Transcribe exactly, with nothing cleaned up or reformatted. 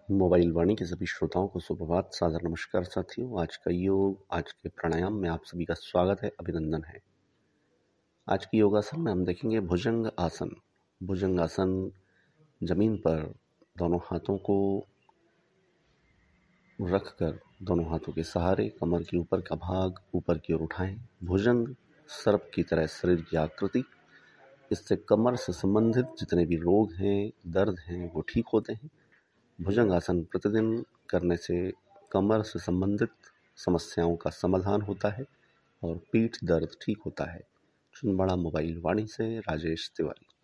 Mobile वाणी के सभी श्रोताओं को सुप्रभात, सादर नमस्कार साथियों। आज का योग, आज के प्राणायाम में आप सभी का स्वागत है, अभिनंदन है। आज की योगासन में हम देखेंगे भुजंग आसन। भुजंग आसन जमीन पर दोनों हाथों को रखकर दोनों हाथों के सहारे कमर के ऊपर का भाग ऊपर की ओर उठाएं। भुजंग सर्प की तरह शरीर की आकृति, इससे कमर से संबंधित जितने भी रोग हैं, दर्द हैं, वो ठीक होते हैं। भुजंग आसन प्रतिदिन करने से कमर से संबंधित समस्याओं का समाधान होता है और पीठ दर्द ठीक होता है। छिंदवाड़ा मोबाइल वाणी से राजेश तिवारी।